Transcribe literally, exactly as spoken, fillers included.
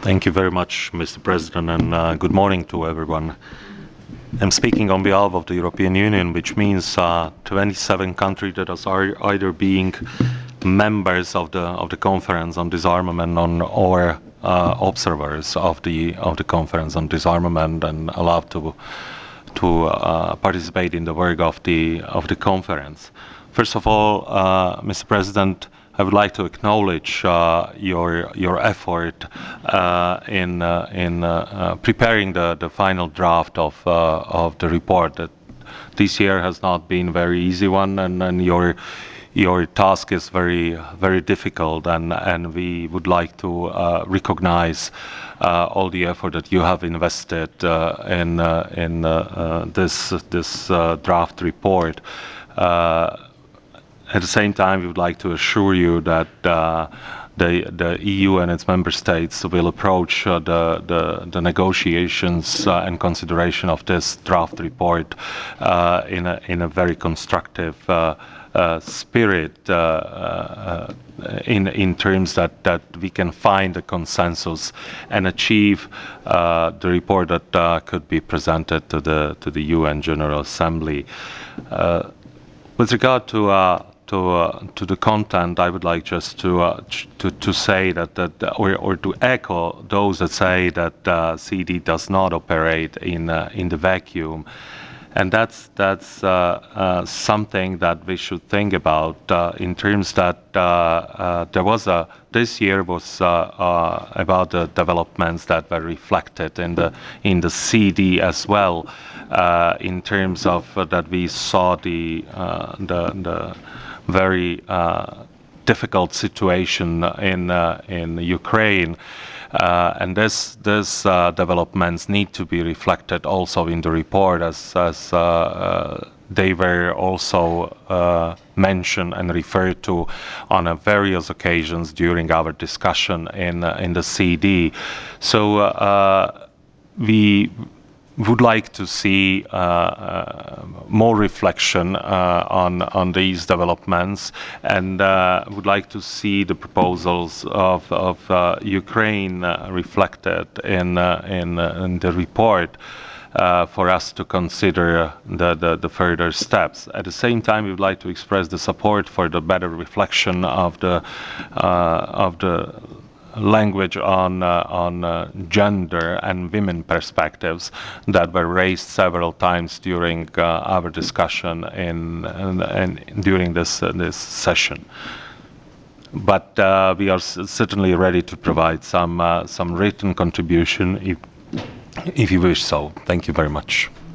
Thank you very much, Mister President, and uh, good morning to everyone. I'm speaking on behalf of the European Union, which means uh, twenty-seven countries that are either being members of the of the Conference on Disarmament on, or uh, observers of the of the Conference on Disarmament and allowed to to uh, participate in the work of the of the conference. First of all, uh, Mister President, I would like to acknowledge uh, your your effort uh, in uh, in uh, uh, preparing the the final draft of uh, of the report. That this year has not been a very easy one, and, and your your task is very very difficult, and and we would like to uh, recognize uh, all the effort that you have invested uh, in uh, in uh, uh, this this uh, draft report. Uh, At the same time, we would like to assure you that uh, the the E U and its member states will approach uh, the, the the negotiations uh, and consideration of this draft report uh, in a in a very constructive uh, uh, spirit, uh, uh, in in terms that that we can find a consensus and achieve uh, the report that uh, could be presented to the to the U N General Assembly. Uh, with regard to uh, to uh, to the content, I would like just to uh, to to say that that or or to echo those that say that uh, C D does not operate in uh, in the vacuum, and that's that's uh, uh, something that we should think about uh, in terms that uh, uh, there was a this year was uh, uh, about the developments that were reflected in the in the C D as well, uh, in terms of uh, that we saw the uh, the the very uh, difficult situation in uh, in Ukraine, uh, and this this uh, developments need to be reflected also in the report, as as uh, uh, they were also uh, mentioned and referred to on uh, various occasions during our discussion in uh, in the C D. So uh, we would like to see uh, uh, more reflection uh, on on these developments, and uh, would like to see the proposals of of uh, Ukraine uh, reflected in uh, in, uh, in the report. Uh, for us to consider the, the, the further steps. At the same time, we would like to express the support for the better reflection of the uh, of the language on uh, on uh, gender and women perspectives that were raised several times during uh, our discussion in, in, in during this uh, this session. But uh, we are certainly ready to provide some uh, some written contribution if if you wish so. Thank you very much.